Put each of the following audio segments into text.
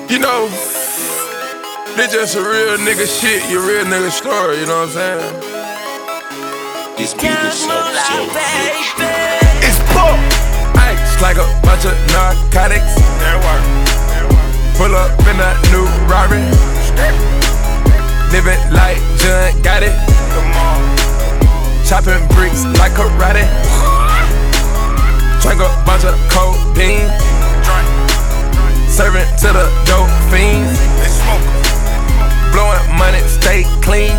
You know, this just a real nigga shit, your real nigga story, you know what I'm saying? This beat is so It's Book! Ice like a bunch of narcotics. Pull up in a new Rari. Living like John got it. Chopping bricks like karate. Drink a bunch of codeine. Serving to the dope fiends. Blowing money, stay clean.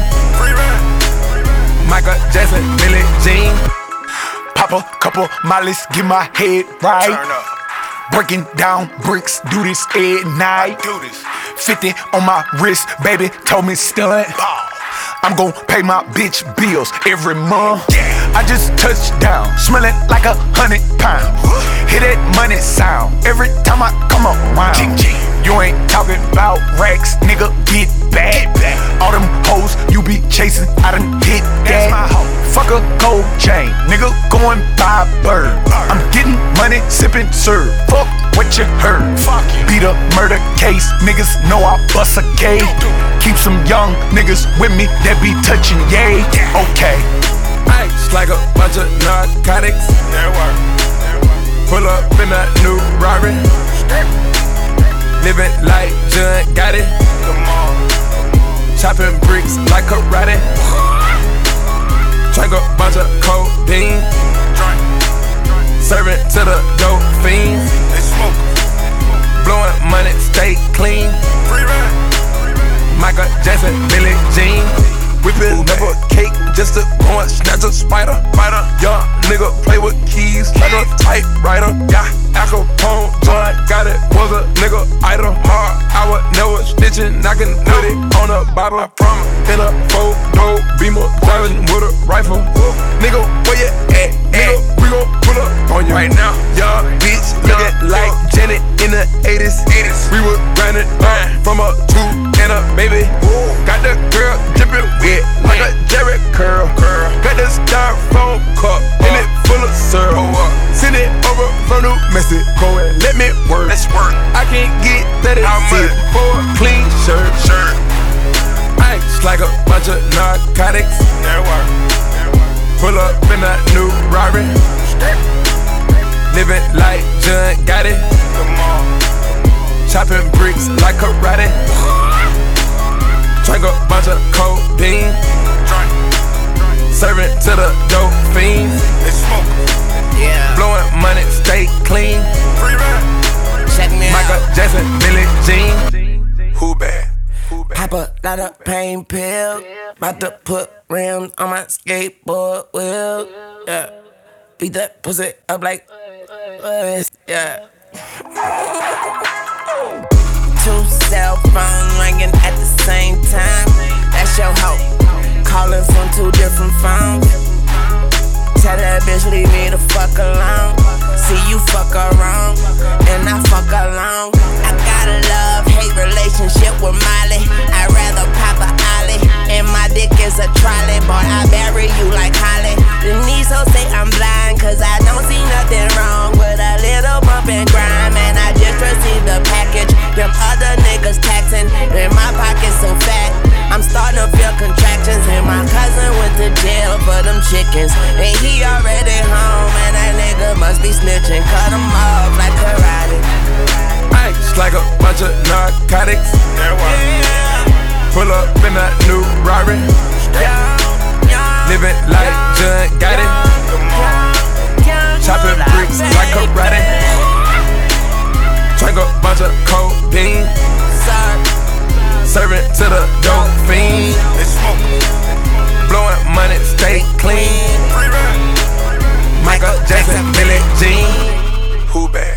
Michael Jackson, Billie Jean. Pop a couple mollies, get my head right. Breaking down bricks, do this at night. 50 on my wrist, baby, told me stunt. I'm gon' pay my bitch bills every month. I just touched down, smelling like 100 pounds. Hear that money sound every time I come around. You ain't talking about racks, nigga, get back. All them hoes you be chasing, I done hit that. Fuck a gold chain, nigga, going buy a bird. I'm getting money, sipping serve. Fuck what you heard. Beat a murder case, niggas know I bust a K. Keep some young niggas with me that be touching yay. Okay. Ice like a bunch of narcotics. Pull up in a new Rari. Living like John got it. Chopping bricks like karate. Drink a bunch of codeine. Serving to the dope fiends. Blowing money, stay clean. Michael Jackson, Billie Jean. Whipping up a cake just to go and snatch a spider. Young nigga play with keys like a typewriter. Yeah, Al Capone joint got it, was a nigga idol. Hard, I was never snitching, I can put it on a bottle. I promise, in a four-door Beamer, driving with a rifle. Nigga, where you at? Nigga, we gon' pull up on you right now. Young bitch, looking like Janet in the 80s. We was running up from a 2 and a baby. Got the girl dripping wet like a Jerry curl. Got the styrofoam cup and it full of syrup. Send it over from New Mexico and let me work. I can't get 36 for a clean shirt. Ice like a bunch of narcotics. Pull up in a new Rari. Living like John got it. Chopping bricks like karate. Drink a bunch of codeine. Serving to the dope fiends. Blowing money, stay clean. Check me Michael out. Jackson, Billie Jean. Who bad? Pop a lot of pain pills. About to put rims on my skateboard wheel. Yeah. Beat that pussy up like yeah. 2 cell phones ringing at the same time. That's your hoe. Calling from 2 different phones. Tell that bitch leave me the fuck alone. See you fuck around, and I fuck along. I got a love-hate relationship with Molly. I'd rather pop a ollie, and my dick is a trolley. Boy, I bury you like Holly. The knees so say I'm blind, cause I don't see nothing wrong with a little bump and grind. Man, I just received the package. Them other niggas taxing, and my pocket's so fat. I'm starting to feel contractions, and my cousin went to jail for them chickens. And he already home, and that nigga must be snitching. Cut him off like karate. Ice like a bunch of narcotics. Pull up in a new Rari. Living like John got it. Chopping bricks like karate. Drink a bunch of codeine. Serving to the dope fiends. Blowing money, stay clean. Michael Jackson, Billie Jean. Who bad?